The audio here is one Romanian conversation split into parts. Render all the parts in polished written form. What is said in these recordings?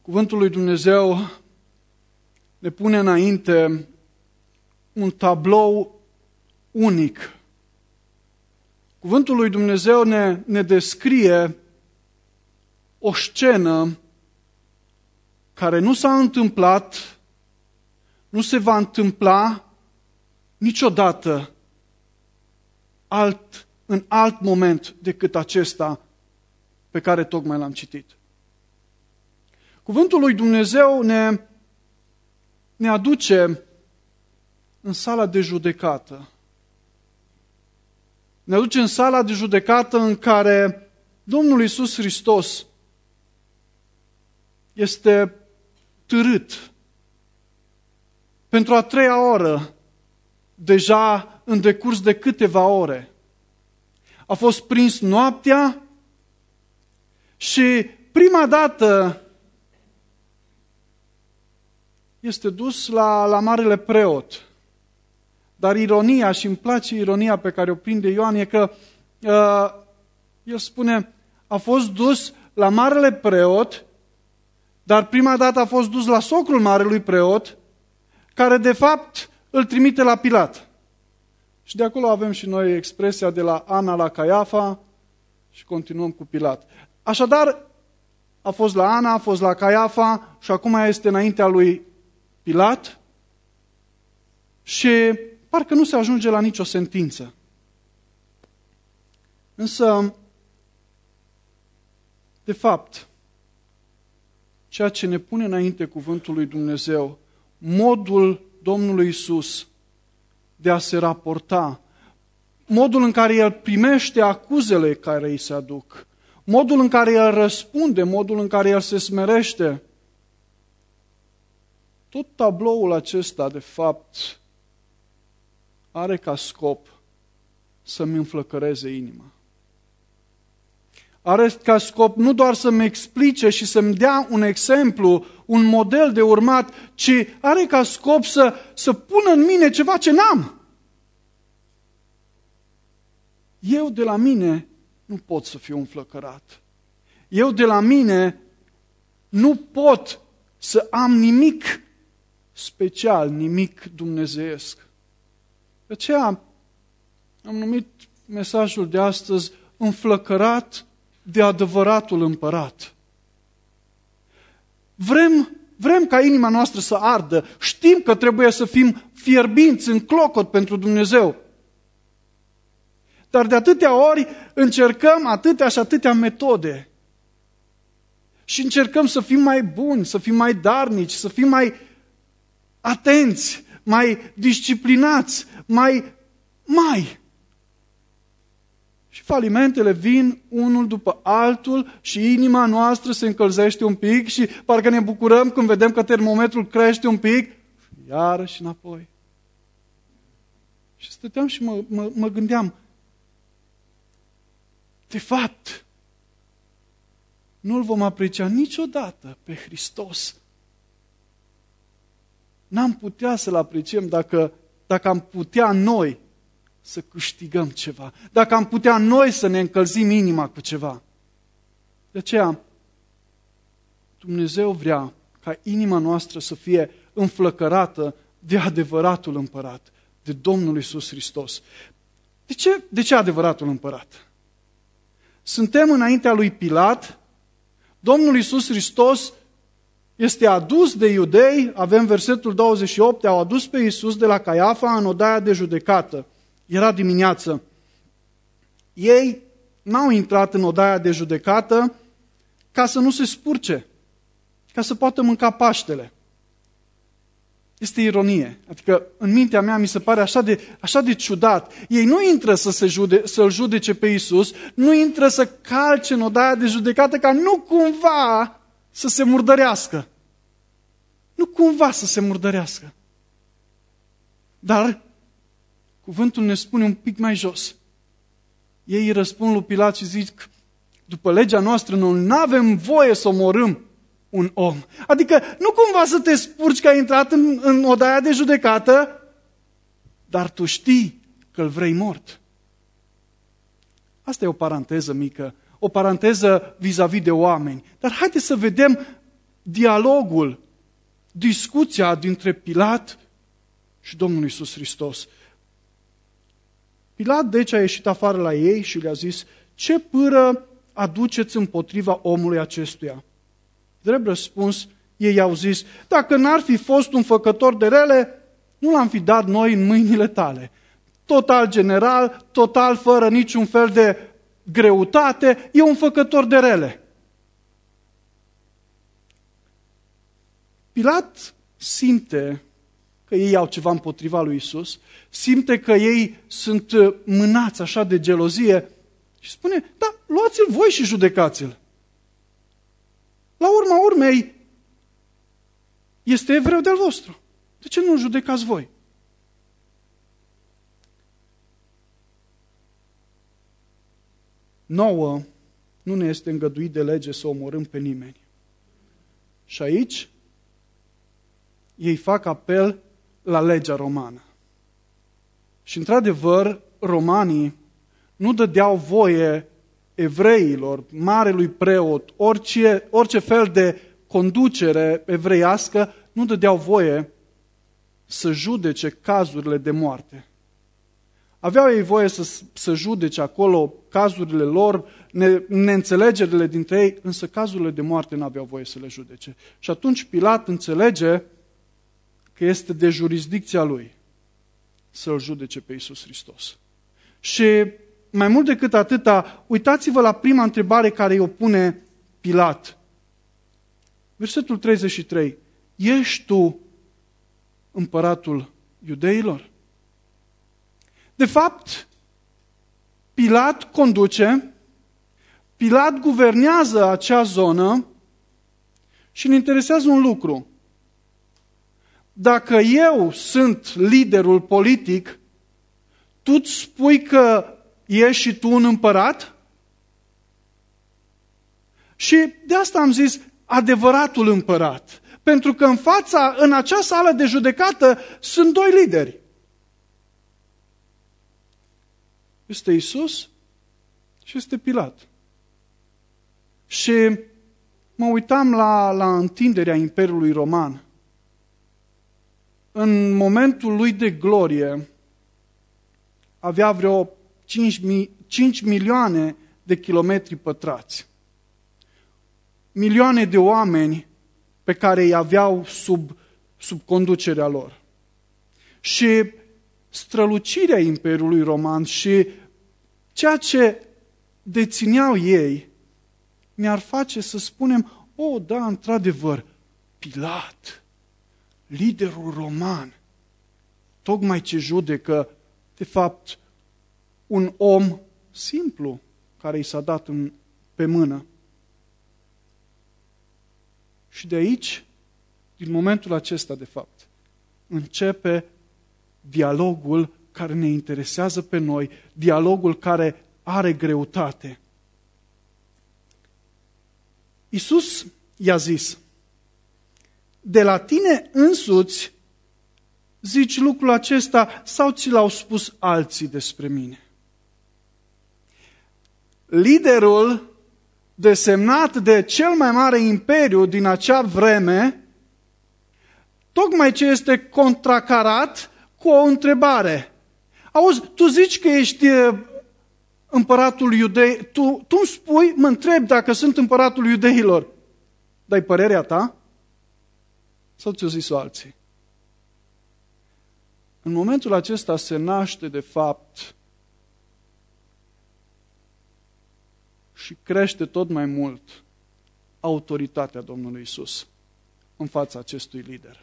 Cuvântul lui Dumnezeu ne pune înainte un tablou unic. Cuvântul lui Dumnezeu ne descrie o scenă care nu s-a întâmplat, nu se va întâmpla niciodată în alt moment decât acesta pe care tocmai l-am citit. Cuvântul lui Dumnezeu ne aduce în sala de judecată. Ne aduce în sala de judecată în care Domnul Iisus Hristos este târât pentru a treia oră, deja în decurs de câteva ore. A fost prins noaptea și prima dată este dus la marele preot. Dar ironia, și îmi place ironia pe care o prinde Ioan, e că el spune, a fost dus la marele preot, dar prima dată a fost dus la socrul marelui preot, care de fapt îl trimite la Pilat. Și de acolo avem și noi expresia de la Ana la Caiafa și continuăm cu Pilat. Așadar, a fost la Ana, a fost la Caiafa și acum este înaintea lui Pilat și parcă nu se ajunge la nicio sentință. Însă, de fapt, ceea ce ne pune înainte cuvântul lui Dumnezeu, modul Domnului Iisus de a se raporta, modul în care El primește acuzele care îi se aduc, modul în care El răspunde, modul în care El se smerește, tot tabloul acesta, de fapt, are ca scop să-mi înflăcăreze inima. Are ca scop nu doar să-mi explice și să-mi dea un exemplu, un model de urmat, ci are ca scop să pună în mine ceva ce n-am. Eu de la mine nu pot să fiu înflăcărat. Eu de la mine nu pot să am nimic special, nimic dumnezeiesc. De aceea am numit mesajul de astăzi înflăcărat de adevăratul împărat. Vrem ca inima noastră să ardă. Știm că trebuie să fim fierbinți în clocot pentru Dumnezeu. Dar de atâtea ori încercăm atâtea și atâtea metode. Și încercăm să fim mai buni, să fim mai darnici, să fim mai atenți, mai disciplinați, mai. Și falimentele vin unul după altul și inima noastră se încălzește un pic și parcă ne bucurăm când vedem că termometrul crește un pic și iarăși înapoi. Și stăteam și mă gândeam, de fapt, nu-L vom aprecia niciodată pe Hristos. N-am putea să-L apreciem dacă am putea noi să câștigăm ceva, dacă am putea noi să ne încălzim inima cu ceva. De aceea, Dumnezeu vrea ca inima noastră să fie înflăcărată de adevăratul împărat, de Domnul Iisus Hristos. De ce adevăratul împărat? Suntem înaintea lui Pilat, Domnul Iisus Hristos este adus de iudei, avem versetul 28, au adus pe Iisus de la Caiafa în odaia de judecată. Era dimineață. Ei n-au intrat în odaia de judecată ca să nu se spurce, ca să poată mânca Paștele. Este ironie. Adică în mintea mea mi se pare așa de ciudat. Ei nu intră să-L judece pe Iisus, nu intră să calce în odaia de judecată ca nu cumva să se murdărească. Nu cumva să se murdărească. Dar cuvântul ne spune un pic mai jos. Ei îi răspund lui Pilat și zic, după legea noastră, noi nu avem voie să omorâm un om. Adică nu cumva să te spurci că ai intrat în odaia de judecată, dar tu știi că îl vrei mort. Asta e o paranteză mică, o paranteză vis-a-vis de oameni. Dar haideți să vedem dialogul, discuția dintre Pilat și Domnul Iisus Hristos. Pilat deci a ieșit afară la ei și le-a zis: ce pâră aduceți împotriva omului acestuia? Drept răspuns, ei au zis: dacă n-ar fi fost un făcător de rele, nu l-am fi dat noi în mâinile tale. Total general, total fără niciun fel de greutate, e un făcător de rele. Pilat simte că ei au ceva împotriva lui Iisus, simte că ei sunt mânați așa de gelozie și spune: da, luați-l voi și judecați-l. La urma urmei, este evreu de-al vostru. De ce nu-l judecați voi? Nouă nu ne este îngăduit de lege să omorâm pe nimeni. Și aici ei fac apel la legea romană. Și într-adevăr, romanii nu dădeau voie evreilor, marelui preot, orice fel de conducere evreiască, nu dădeau voie să judece cazurile de moarte. Aveau ei voie să judece acolo cazurile lor, neînțelegerile dintre ei, însă cazurile de moarte nu aveau voie să le judece. Și atunci Pilat înțelege că este de jurisdicția lui să-L judece pe Iisus Hristos. Și mai mult decât atâta, uitați-vă la prima întrebare care îi o pune Pilat. Versetul 33. Ești tu împăratul iudeilor? De fapt, Pilat conduce, Pilat guvernează acea zonă și îl interesează un lucru. Dacă eu sunt liderul politic, tu îți spui că ești și tu un împărat? Și de asta am zis adevăratul împărat. Pentru că în acea sală de judecată sunt doi lideri. Este Iisus și este Pilat. Și mă uitam la întinderea Imperiului Roman. În momentul lui de glorie avea vreo 5 milioane de kilometri pătrați. Milioane de oameni pe care îi aveau sub conducerea lor. Și strălucirea Imperiului Roman și ceea ce dețineau ei mi-ar face să spunem: da, într-adevăr, Pilat, liderul roman, tocmai ce judecă, de fapt, un om simplu care i s-a dat pe mână. Și de aici, din momentul acesta, de fapt, începe dialogul care ne interesează pe noi, dialogul care are greutate. Iisus i-a zis: de la tine însuți zici lucrul acesta sau ți l-au spus alții despre mine? Liderul desemnat de cel mai mare imperiu din acea vreme, tocmai ce este contracarat cu o întrebare. Auzi, tu zici că ești împăratul iudei, tu îmi spui, mă întreb dacă sunt împăratul iudeilor. Dai părerea ta? Sau ți-o zis-o alții? În momentul acesta se naște, de fapt, și crește tot mai mult autoritatea Domnului Iisus în fața acestui lider.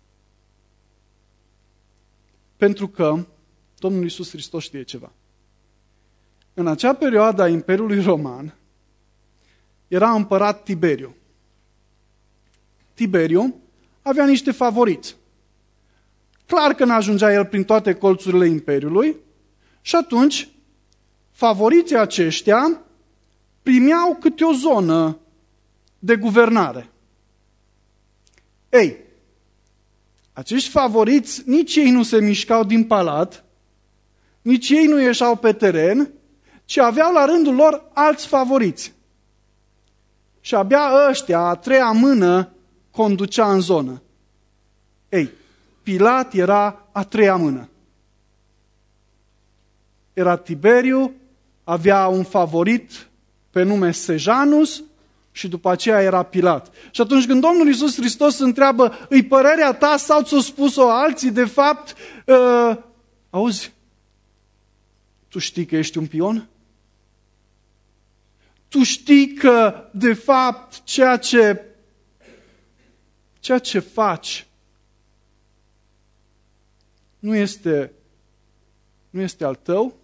Pentru că Domnul Iisus Hristos știe ceva. În acea perioadă a Imperiului Roman era împărat Tiberiu. Tiberiu avea niște favoriți. Clar că n-ajungea el prin toate colțurile Imperiului și atunci favoriții aceștia primeau câte o zonă de guvernare. Ei, acești favoriți, nici ei nu se mișcau din palat, nici ei nu ieșeau pe teren, ci aveau la rândul lor alți favoriți. Și abia ăștia, a treia mână, conducea în zonă. Ei, Pilat era a treia mână. Era Tiberiu, avea un favorit pe nume Sejanus și după aceea era Pilat. Și atunci când Domnul Iisus Hristos întreabă, îi părerea ta sau ți-o spus-o alții, de fapt, auzi, tu știi că ești un pion? Tu știi că, de fapt, ceea ce faci nu este al tău?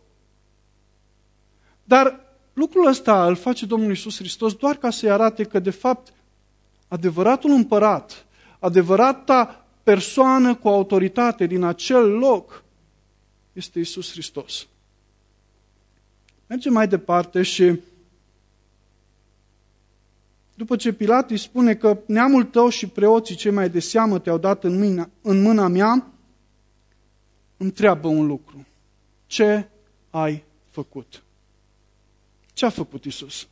Dar lucrul ăsta îl face Domnul Iisus Hristos doar ca să-i arate că, de fapt, adevăratul împărat, adevărata persoană cu autoritate din acel loc este Iisus Hristos. Mergem mai departe și după ce Pilat îi spune că neamul tău și preoții cei mai de seamă te-au dat în mâna mea, întreabă un lucru. Ce ai făcut? Ce a făcut Iisus?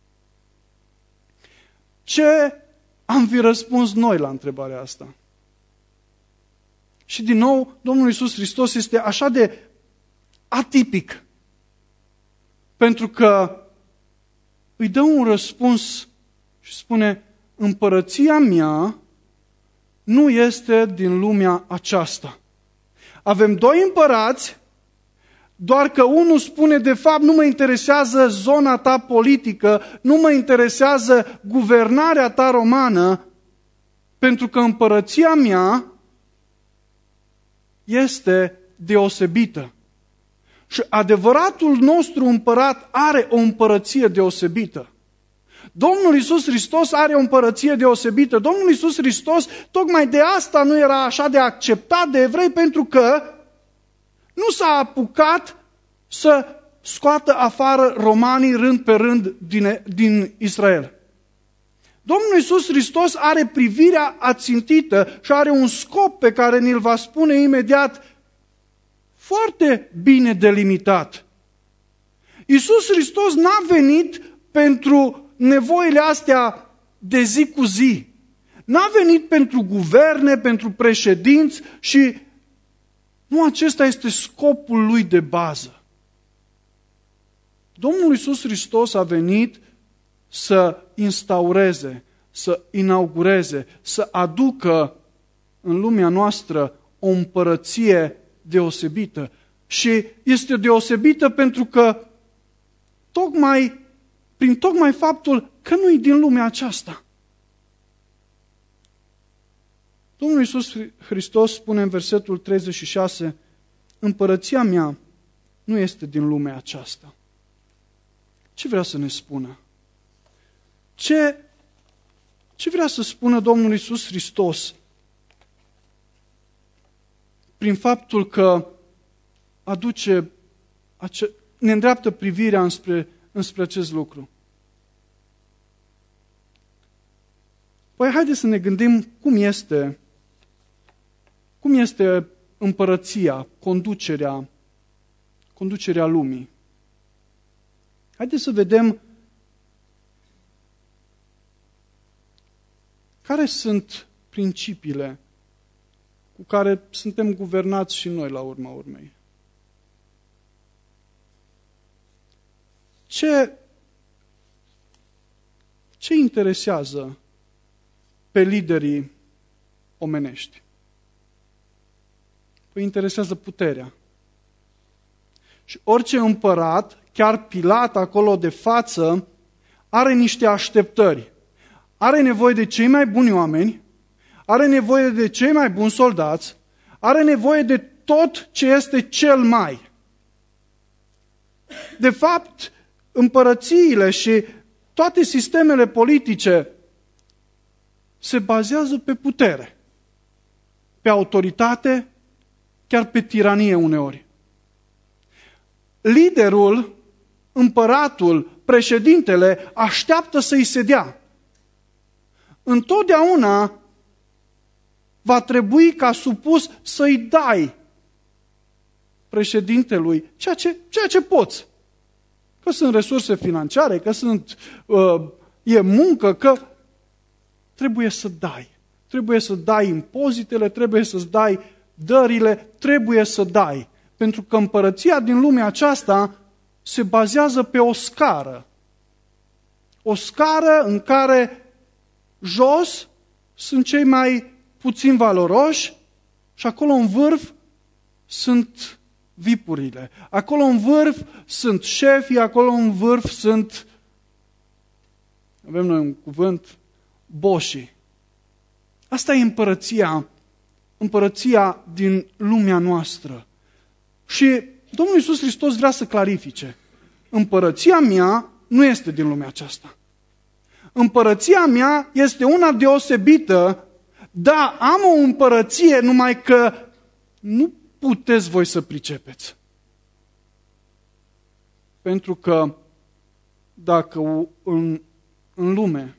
Ce am fi răspuns noi la întrebarea asta? Și din nou, Domnul Iisus Hristos este așa de atipic, pentru că îi dă un răspuns și spune, împărăția mea nu este din lumea aceasta. Avem doi împărați, doar că unul spune, de fapt, nu mă interesează zona ta politică, nu mă interesează guvernarea ta romană, pentru că împărăția mea este deosebită. Și adevăratul nostru împărat are o împărăție deosebită. Domnul Iisus Hristos are o împărăție deosebită. Domnul Iisus Hristos tocmai de asta nu era așa de acceptat de evrei, pentru că nu s-a apucat să scoată afară romanii rând pe rând din Israel. Domnul Iisus Hristos are privirea ațintită și are un scop pe care ni-l va spune imediat foarte bine delimitat. Iisus Hristos n-a venit pentru nevoile astea de zi cu zi. N-a venit pentru guverne, pentru președinți și nu acesta este scopul lui de bază. Domnul Iisus Hristos a venit să instaureze, să inaugureze, să aducă în lumea noastră o împărăție deosebită. Și este deosebită pentru că prin tocmai faptul că nu e din lumea aceasta. Domnul Iisus Hristos spune în versetul 36, împărăția mea nu este din lumea aceasta. Ce vrea să ne spună? Ce vrea să spună Domnul Iisus Hristos prin faptul că ne îndreaptă privirea înspre acest lucru? Păi haideți să ne gândim cum este împărăția, conducerea lumii. Haideți să vedem care sunt principiile cu care suntem guvernați și noi la urma urmei. Ce interesează pe liderii omenești? Păi interesează puterea. Și orice împărat, chiar Pilat acolo de față, are niște așteptări. Are nevoie de cei mai buni oameni, are nevoie de cei mai buni soldați, are nevoie de tot ce este cel mai. De fapt, împărățiile și toate sistemele politice se bazează pe putere, pe autoritate, chiar pe tiranie uneori. Liderul, împăratul, președintele așteaptă să-i se dea. Întotdeauna va trebui ca supus să-i dai președintelui ceea ce poți. Că sunt resurse financiare, că e muncă, că trebuie să dai. trebuie să dai impozitele, trebuie să-ți dai dările, trebuie să dai. Pentru că împărăția din lumea aceasta se bazează pe o scară. O scară în care jos sunt cei mai puțin valoroși și acolo în vârf sunt vipurile. Acolo în vârf sunt șefii, acolo în vârf sunt, avem noi un cuvânt, boșii. Asta e împărăția din lumea noastră. Și Domnul Iisus Hristos vrea să clarifice. Împărăția mea nu este din lumea aceasta. Împărăția mea este una deosebită. Da, am o împărăție, numai că nu puteți voi să pricepeți. Pentru că dacă în lume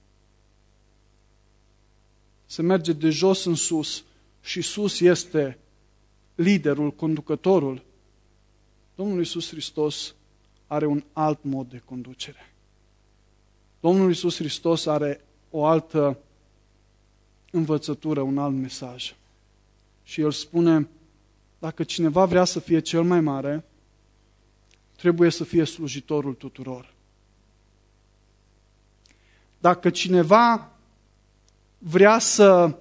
se merge de jos în sus și sus este liderul, conducătorul, Domnul Iisus Hristos are un alt mod de conducere. Domnul Iisus Hristos are o altă învățătură, un alt mesaj. Și El spune, dacă cineva vrea să fie cel mai mare, trebuie să fie slujitorul tuturor. Dacă cineva vrea să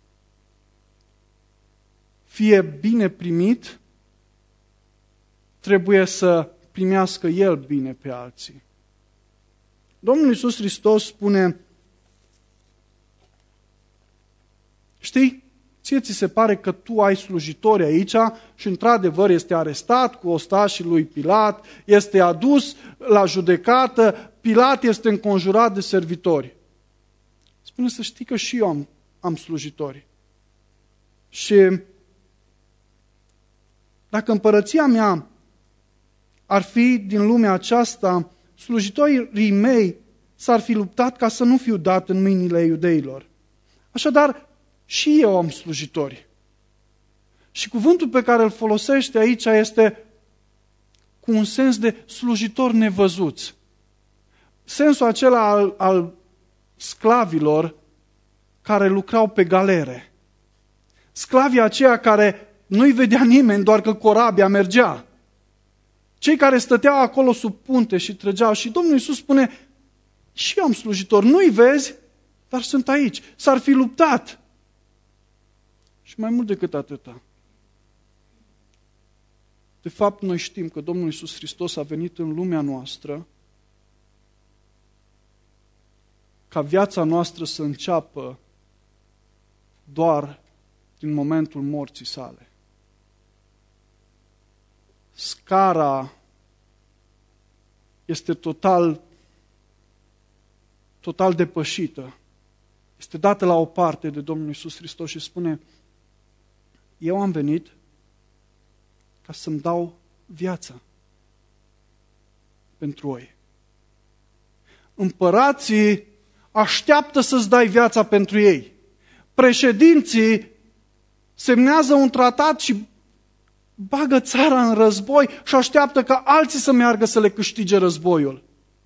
fie bine primit, trebuie să primească el bine pe alții. Domnul Iisus Hristos spune, știi, ție ți se pare că tu ai slujitori aici și într-adevăr este arestat cu ostașii lui Pilat, este adus la judecată, Pilat este înconjurat de servitori. Spune să știi că și eu am slujitori. Și dacă împărăția mea ar fi din lumea aceasta, slujitorii mei s-ar fi luptat ca să nu fiu dat în mâinile iudeilor. Așadar, și eu am slujitori. Și cuvântul pe care îl folosește aici este cu un sens de slujitori nevăzuți. Sensul acela al sclavilor care lucrau pe galere. Sclavii aceia care nu-i vedea nimeni, doar că corabia mergea. Cei care stăteau acolo sub punte și trăgeau. Și Domnul Iisus spune, și eu am slujitori, nu-i vezi, dar sunt aici. S-ar fi luptat. Și mai mult decât atâta. De fapt, noi știm că Domnul Iisus Hristos a venit în lumea noastră ca viața noastră să înceapă doar din momentul morții sale. Scara este total depășită. Este dată la o parte de Domnul Iisus Hristos și spune, eu am venit ca să-mi dau viața pentru voi. Împărații așteaptă să-ți dai viața pentru ei. Președinții semnează un tratat și bagă țara în război și așteaptă ca alții să meargă să le câștige războiul.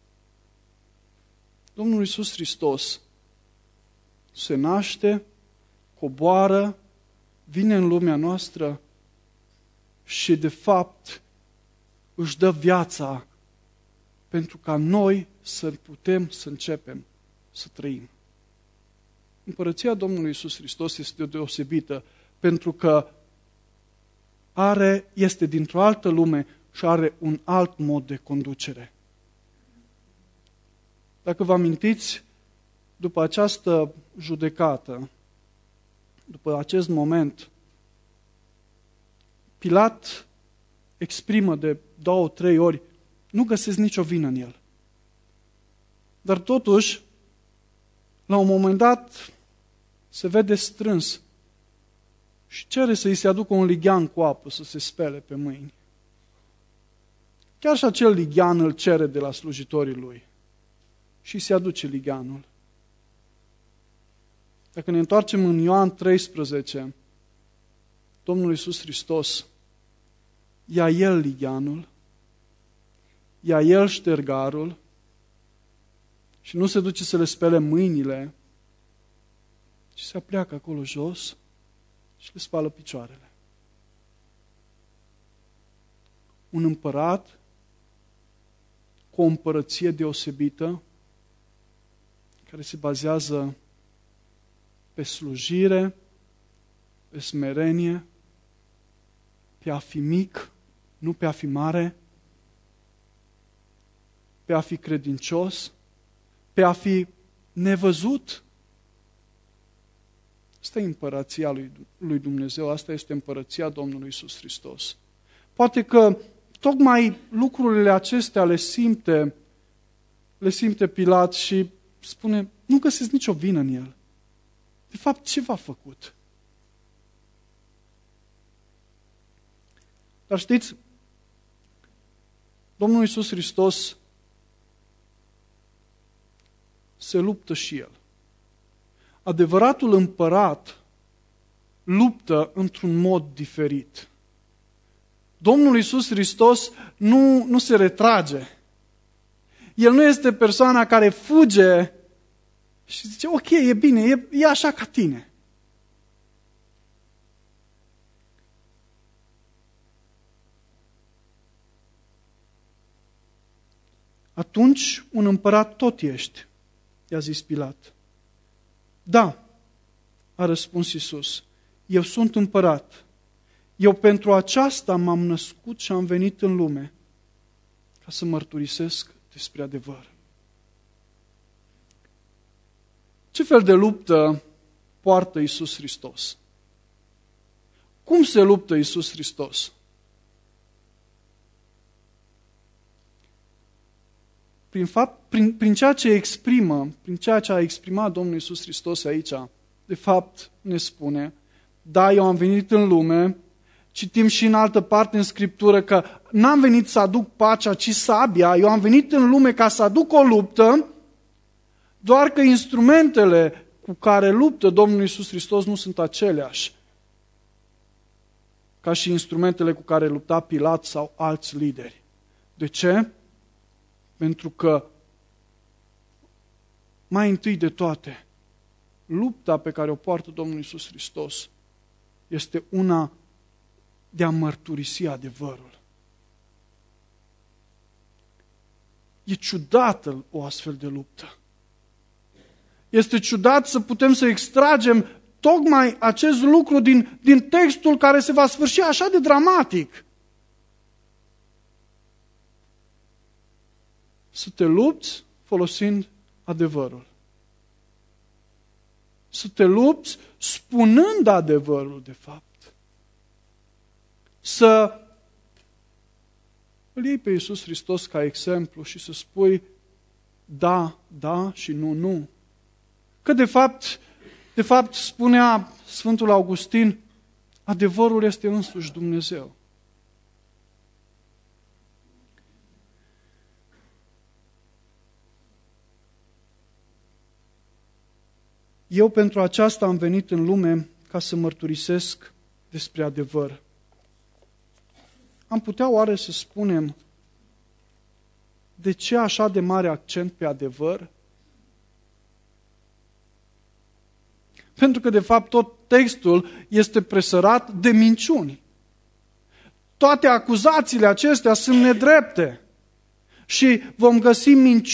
Domnul Iisus Hristos se naște, coboară, vine în lumea noastră și de fapt își dă viața pentru ca noi să putem să începem să trăim. Împărăția Domnului Iisus Hristos este deosebită pentru că este dintr-o altă lume și are un alt mod de conducere. Dacă vă amintiți, după această judecată, după acest moment, Pilat exprimă de 2-3 ori, nu găsesc nicio vină în el. Dar totuși, la un moment dat, se vede strâns și cere să îi se aducă un lighean cu apă să se spele pe mâini. Chiar și acel lighean îl cere de la slujitorii lui și se aduce ligheanul. Dacă ne întoarcem în Ioan 13, Domnul Iisus Hristos ia El ligheanul, ia El ștergarul și nu se duce să le spele mâinile, Și se apleacă acolo jos și le spală picioarele. Un împărat cu o împărăție deosebită, care se bazează pe slujire, pe smerenie, pe a fi mic, nu pe a fi mare, pe a fi credincios, pe a fi nevăzut. Asta e împărăția lui Dumnezeu, asta este împărăția Domnului Iisus Hristos. Poate că tocmai lucrurile acestea le simte Pilat și spune, nu găsesc nicio vină în el. De fapt, ce v-a făcut? Dar știți, Domnul Iisus Hristos se luptă și El. Adevăratul împărat luptă într-un mod diferit. Domnul Iisus Hristos nu se retrage. El nu este persoana care fuge și zice, ok, e bine, e așa ca tine. Atunci un împărat tot ești, i-a zis Pilat. Da, a răspuns Iisus, eu sunt împărat. Eu pentru aceasta m-am născut și am venit în lume, ca să mărturisesc despre adevăr. Ce fel de luptă poartă Iisus Hristos? Cum se luptă Iisus Hristos? Prin ceea ce exprimă, prin ceea ce a exprimat Domnul Iisus Hristos aici, de fapt ne spune, da, eu am venit în lume, citim și în altă parte în Scriptură că n-am venit să aduc pacea, ci sabia, eu am venit în lume ca să aduc o luptă, doar că instrumentele cu care luptă Domnul Iisus Hristos nu sunt aceleași ca și instrumentele cu care lupta Pilat sau alți lideri. De ce? Pentru că, mai întâi de toate, lupta pe care o poartă Domnul Iisus Hristos este una de a mărturisi adevărul. E ciudată o astfel de luptă. Este ciudat să putem să extragem tocmai acest lucru din textul care se va sfârși așa de dramatic. Să te lupți folosind adevărul. Să te lupți spunând adevărul, de fapt. Să îl iei pe Iisus Hristos ca exemplu și să spui da, da și nu, nu. Că de fapt spunea Sfântul Augustin, adevărul este însuși Dumnezeu. Eu pentru aceasta am venit în lume ca să mărturisesc despre adevăr. Am putea oare să spunem de ce așa de mare accent pe adevăr? Pentru că, de fapt, tot textul este presărat de minciuni. Toate acuzațiile acestea sunt nedrepte. Și vom găsi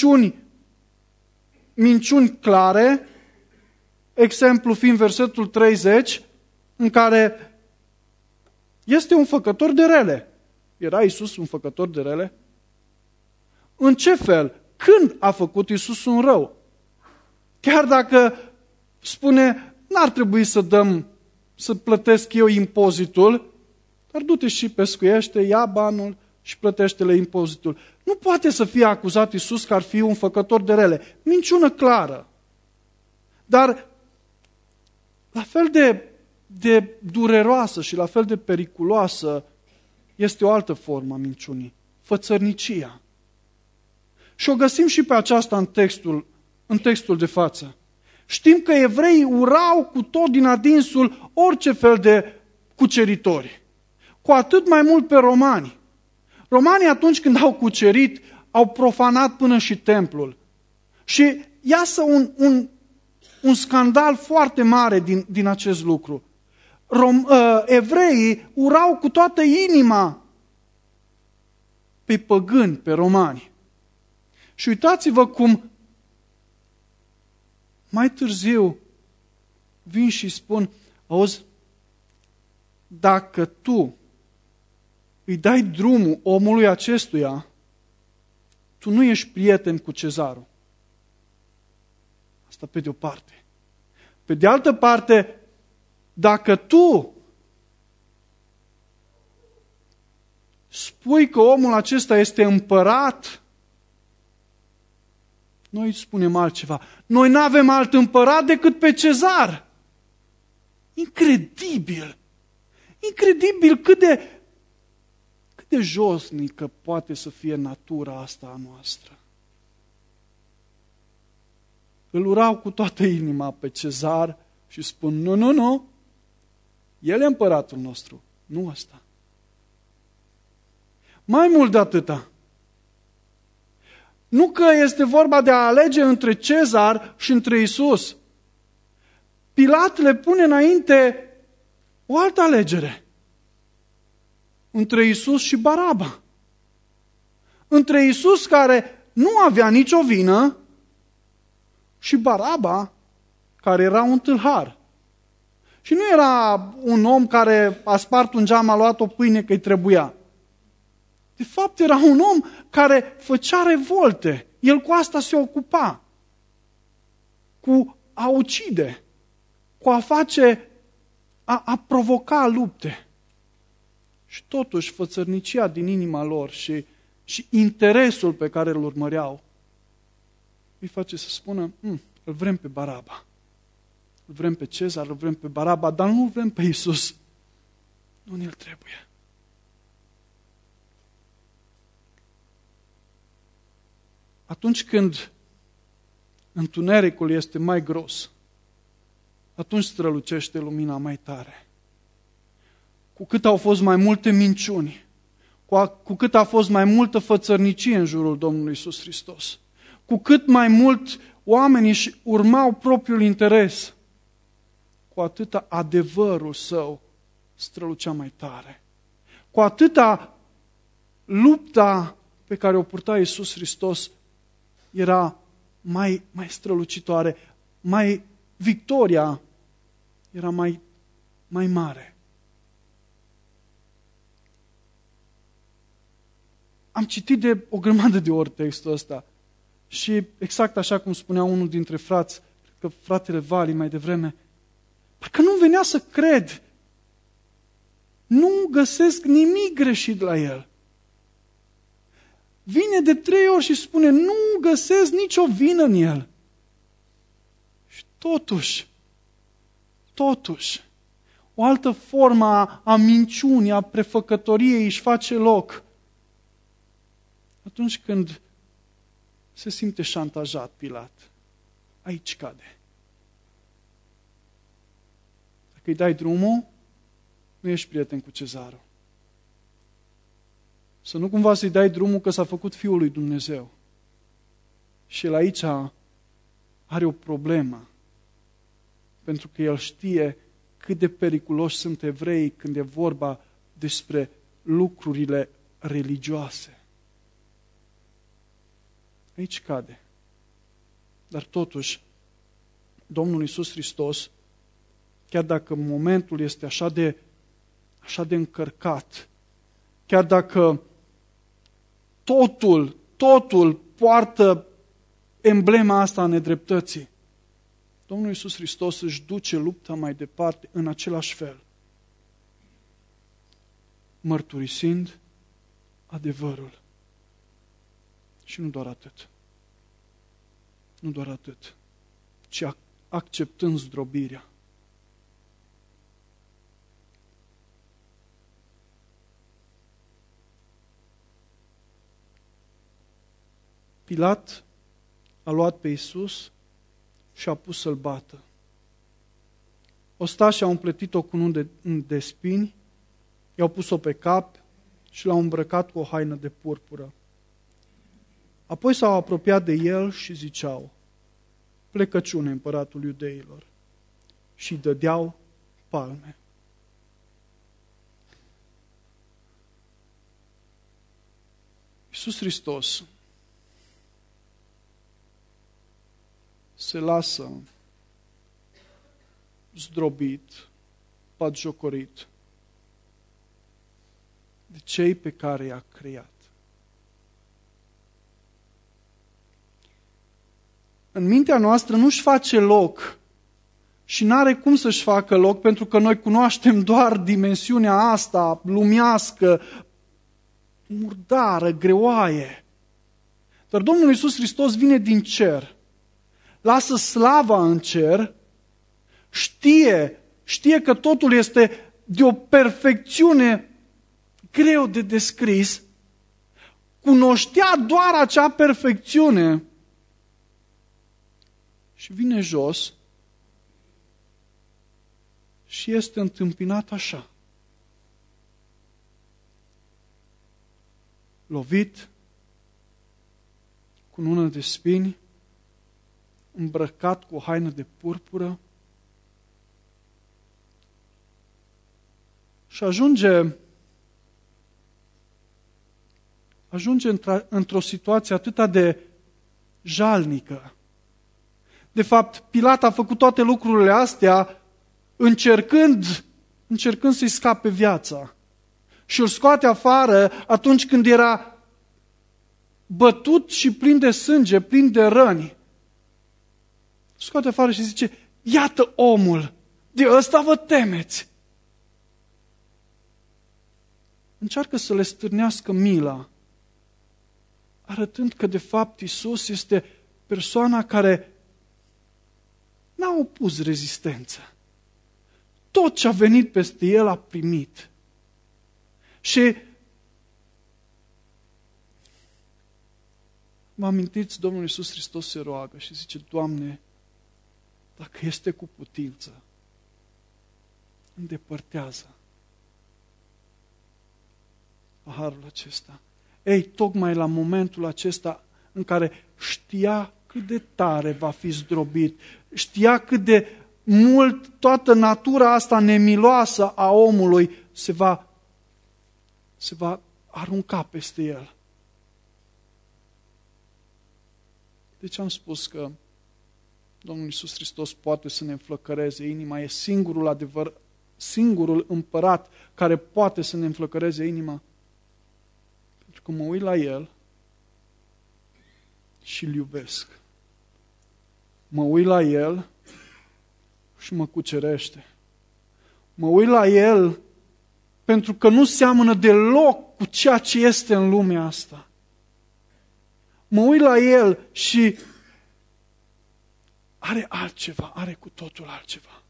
minciuni clare, exemplu fiind versetul 30, în care este un făcător de rele. Era Iisus un făcător de rele? În ce fel? Când a făcut Iisus un rău? Chiar dacă spune, n-ar trebui să plătesc eu impozitul, dar du-te și pescuiește, ia banul și plătește-le impozitul. Nu poate să fie acuzat Iisus că ar fi un făcător de rele. Minciună clară. Dar la fel de dureroasă și la fel de periculoasă este o altă formă a minciunii. Fățărnicia. Și o găsim și pe aceasta în textul de față. Știm că evreii urau cu tot din adinsul orice fel de cuceritori. Cu atât mai mult pe romani. Romanii atunci când au cucerit, au profanat până și templul. Și iasă un scandal foarte mare din acest lucru. Evreii urau cu toată inima pe păgâni, pe romani. Și uitați-vă cum mai târziu vin și spun, auzi, dacă tu îi dai drumul omului acestuia, tu nu ești prieten cu cezarul. Asta pe de o parte. Pe de altă parte, dacă tu spui că omul acesta este împărat, noi îți spunem altceva. Noi nu avem alt împărat decât pe cezar. Incredibil! Incredibil cât de josnică poate să fie natura asta a noastră. Îl urau cu toată inima pe cezar și spun, nu, el e împăratul nostru, nu ăsta. Mai mult de atâta. Nu că este vorba de a alege între Cezar și între Iisus. Pilat le pune înainte o altă alegere. Între Iisus și Baraba. Între Iisus, care nu avea nicio vină, și Baraba, care era un tâlhar. Și nu era un om care a spart un geam, a luat o pâine că îi trebuia. De fapt, era un om care făcea revolte. El cu asta se ocupa. Cu a ucide. Cu a face, a provoca lupte. Și totuși, fățărnicia din inima lor și interesul pe care îl urmăreau îi face să spună, îl vrem pe Baraba. Îl vrem pe Cezar, îl vrem pe Baraba, dar nu îl vrem pe Iisus. Nu ne-l trebuie. Atunci când întunericul este mai gros, atunci strălucește lumina mai tare. Cu cât au fost mai multe minciuni, cu cât a fost mai multă fățărnicie în jurul Domnului Iisus Hristos, cu cât mai mult oamenii își urmau propriul interes, cu atâta adevărul său strălucea mai tare. Cu atâta lupta pe care o purta Iisus Hristos era mai strălucitoare, victoria era mai mare. Am citit de o grămadă de ori textul ăsta și exact așa cum spunea unul dintre frați, cred că fratele Vali mai devreme, parcă nu venea să cred. Nu găsesc nimic greșit la el. Vine de 3 ori și spune, nu găsesc nicio vină în el. Și totuși, o altă formă a minciunii, a prefăcătoriei își face loc. Atunci când se simte șantajat Pilat, aici cade. Dacă îi dai drumul, nu ești prieten cu cezarul. Să nu cumva să-i dai drumul că s-a făcut Fiul lui Dumnezeu. Și el aici are o problemă. Pentru că el știe cât de periculoși sunt evreii când e vorba despre lucrurile religioase. Aici cade. Dar totuși, Domnul Iisus Hristos, chiar dacă momentul este așa de încărcat, chiar dacă totul poartă emblema asta a nedreptății, Domnul Iisus Hristos își duce lupta mai departe în același fel, mărturisind adevărul. Și nu doar atât. Nu doar atât, ci acceptând zdrobirea. Pilat a luat pe Iisus și a pus să-l bată. Ostașii au împletit-o cu un de spini, i-au pus-o pe cap și l-au îmbrăcat cu o haină de purpură. Apoi s-au apropiat de el și ziceau, plecăciune împăratul iudeilor și dădeau palme. Iisus Hristos se lasă zdrobit, batjocorit de cei pe care i-a creat. În mintea noastră nu-și face loc și n-are cum să-și facă loc, pentru că noi cunoaștem doar dimensiunea asta lumească, murdară, greoaie. Dar Domnul Iisus Hristos vine din cer, lasă slava în cer, știe că totul este de o perfecțiune greu de descris, cunoștea doar acea perfecțiune și vine jos și este întâmpinat așa. Lovit, cu nună de spini, îmbrăcat cu o haină de purpură și ajunge într-o situație atât de jalnică. De fapt, Pilat a făcut toate lucrurile astea încercând să-i scape viața. Și îl scoate afară atunci când era bătut și plin de sânge, plin de răni. Scoate afară și zice, iată omul, de ăsta vă temeți. Încearcă să le stârnească mila, arătând că de fapt Iisus este persoana care n-a opus rezistență. Tot ce a venit peste el a primit. Și vă amintiți, Domnul Iisus Hristos se roagă și zice, Doamne, dacă este cu putință, îndepărtează paharul acesta. Ei, tocmai la momentul acesta în care știa cât de tare va fi zdrobit, știa cât de mult toată natura asta nemiloasă a omului se va arunca peste el. Deci am spus că Domnul Iisus Hristos poate să ne înflăcăreze inima, e singurul împărat care poate să ne înflăcăreze inima. Pentru că mă uit la El și îl iubesc. Mă uit la El și mă cucerește. Mă uit la El pentru că nu seamănă deloc cu ceea ce este în lumea asta. Mă uit la El și are altceva, are cu totul altceva.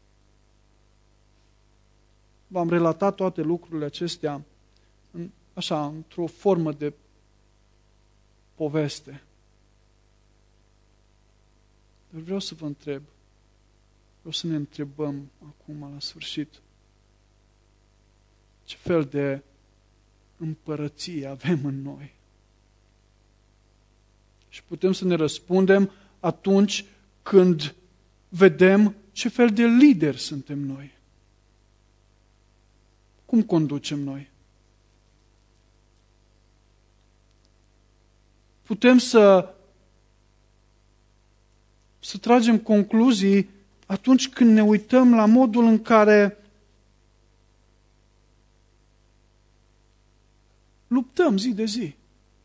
V-am relatat toate lucrurile acestea așa, într-o formă de poveste. Dar vreau să vă întreb, vreau să ne întrebăm acum la sfârșit, ce fel de împărăție avem în noi? Și putem să ne răspundem atunci când vedem ce fel de lideri suntem noi. Cum conducem noi? Putem să tragem concluzii atunci când ne uităm la modul în care luptăm zi de zi.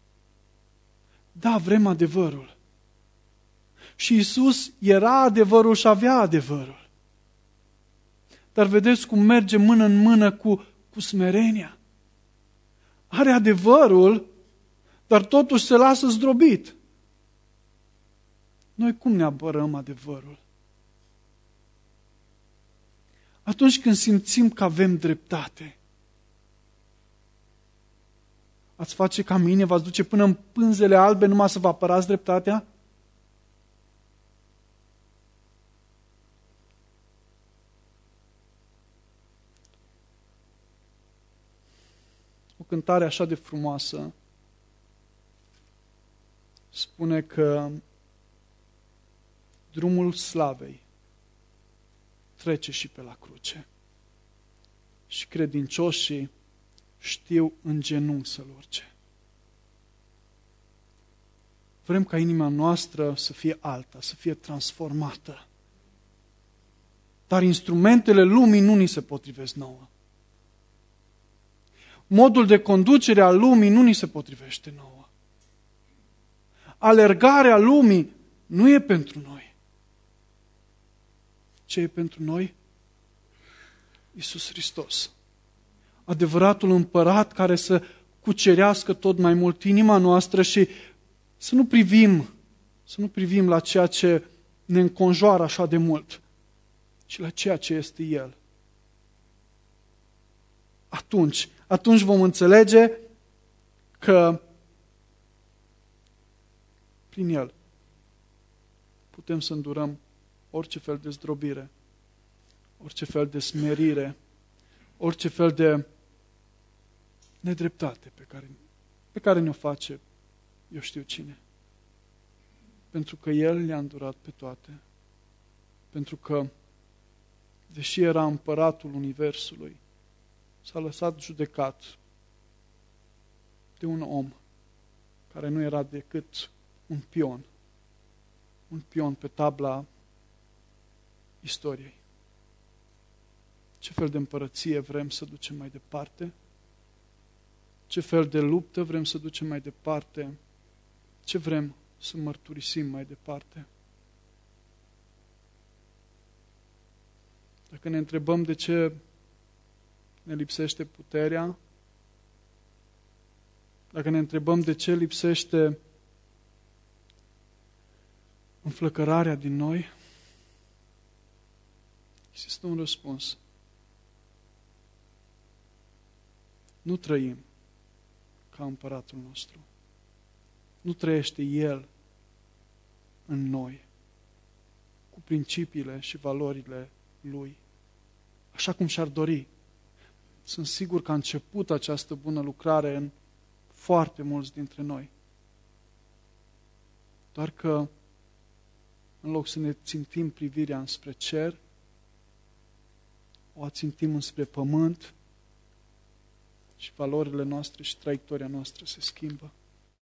Da, vrem adevărul. Și Iisus era adevărul și avea adevărul. Dar vedeți cum merge mână în mână cu smerenia. Are adevărul, dar totuși se lasă zdrobit. Noi cum ne apărăm adevărul? Atunci când simțim că avem dreptate. Ați face ca mine, v-ați duce până în pânzele albe numai să vă apărați dreptatea? O cântare așa de frumoasă spune că drumul slavei trece și pe la cruce. Și credincioșii știu în genunchi să-L urce. Vrem ca inima noastră să fie alta, să fie transformată. Dar instrumentele lumii nu ni se potrivesc nouă. Modul de conducere al lumii nu ni se potrivește nouă. Alergarea lumii nu e pentru noi. Ce e pentru noi? Iisus Hristos. Adevăratul împărat care să cucerească tot mai mult inima noastră și să nu privim la ceea ce ne înconjoară așa de mult, ci la ceea ce este El. Atunci vom înțelege că prin El putem să îndurăm orice fel de zdrobire, orice fel de smerire, orice fel de nedreptate pe care ne-o face eu știu cine. Pentru că El le-a îndurat pe toate. Pentru că, deși era împăratul universului, s-a lăsat judecat de un om care nu era decât un pion pe tabla istoriei. Ce fel de împărăție vrem să ducem mai departe? Ce fel de luptă vrem să ducem mai departe? Ce vrem să mărturisim mai departe? Dacă ne întrebăm de ce ne lipsește puterea, dacă ne întrebăm de ce lipsește înflăcărarea din noi, există un răspuns. Nu trăim ca împăratul nostru. Nu trăiește El în noi, cu principiile și valorile Lui, așa cum și-ar dori. Sunt sigur că a început această bună lucrare în foarte mulți dintre noi. Doar că, în loc să ne țintim privirea înspre cer, o ațintim înspre pământ și valorile noastre și traiectoria noastră se schimbă.